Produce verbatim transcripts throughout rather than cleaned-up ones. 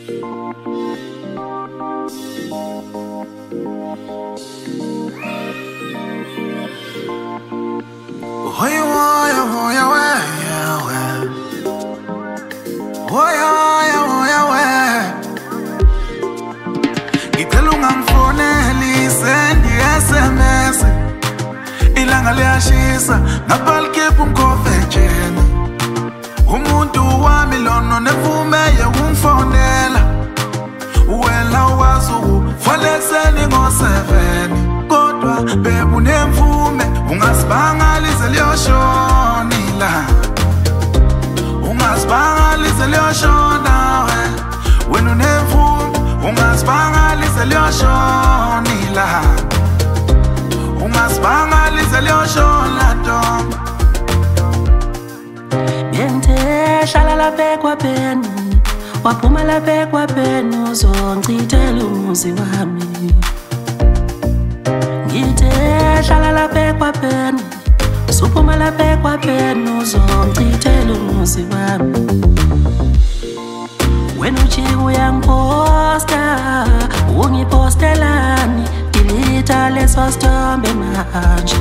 Hoy voy, voy a ver, voy a, voy a ver. Ngicela ungangifonelise ndi-S M S, ilanga liyashisa ngaphalikepha umkhofejene. Umuntu wami lona nevume yekungifonela, wena wazi ukufola ekuseni ngo-seven, kodwa babe unemvume ungasibangalise liyoshona ilanga. Ungasibangalise liyoshona we, wena unemvume ungasibangalise liyoshona ilanga. Ungasibangalise liyoshona ntombi. Bente shala lapha kwapheni, waphuma lapha kwapheni uzongichithela umuzi wami. Ngithe shala lapha kwapheni, usuphuma lapha kwapheni uzongichithela umuzi wami. Wena uthi uyangiposta, ungipostelani, delete leso sithombe manje.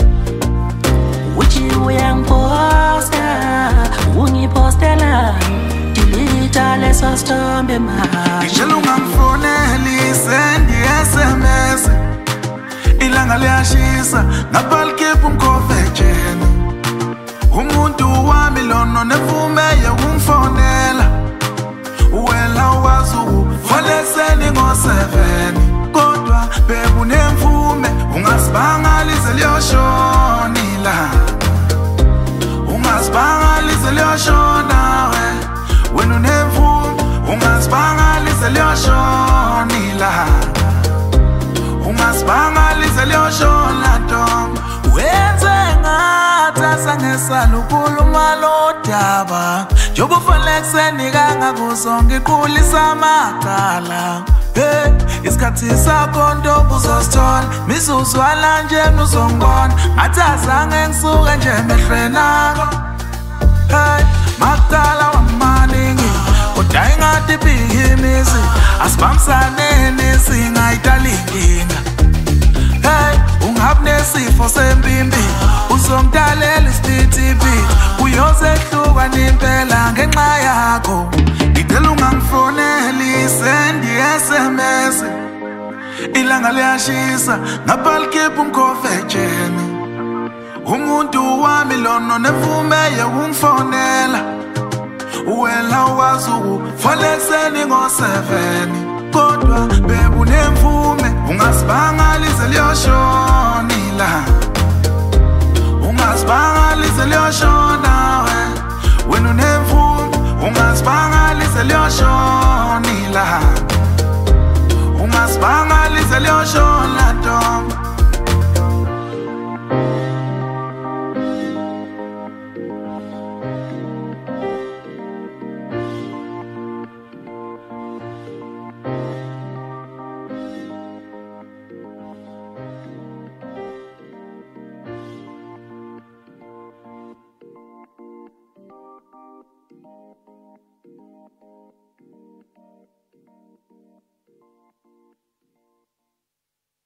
Uthi uyangiposta, ungipostelani, delete leso sithombe manje. Ngicela ungangifonelise ndi-S M S, ilanga liyashisa ngaphalikepha umkhofejene. Umuntu wami lona nevume yekungifonela, wena wazi ukufola ekuseni ngo-seven, kodwa babe unemvume ungasibangalise liyoshona ilanga. Ungasibangalise liyoshona we, wena unemvume ungasibangalise liyoshona ilanga. Ungasibangalise liyoshona ntombi. Wenze ngathi asangesala ukhuluma lodaba, njengoba ufola ekuseni kangakuzo ngiqhulisa amacala. Hey, isikhathi sakho ntombi uzosithola, misuzwala nje uzongibona ngathi azange ngisuke nje emehlweni akho. Hey, makudala wamaningi kodwa ingathi ibhike imizi, asibambisaneni singayidala inkinga. Hey, ungabi nesifo sempimbi, uzongidalela isipithipithi, uyosehluka nimpela ngenxa yakho. Ngicela ungangifonelise ndi-S M S, ilanga liyashisa ngaphalikepha umkhofejene. Umuntu wami lona nevume yekungifonela, wena wazi ukufola ekuseni ngo-seven, kodwa babe unemvume ungasibangalise liyoshona ilanga. Ungasibangalise liyoshona we,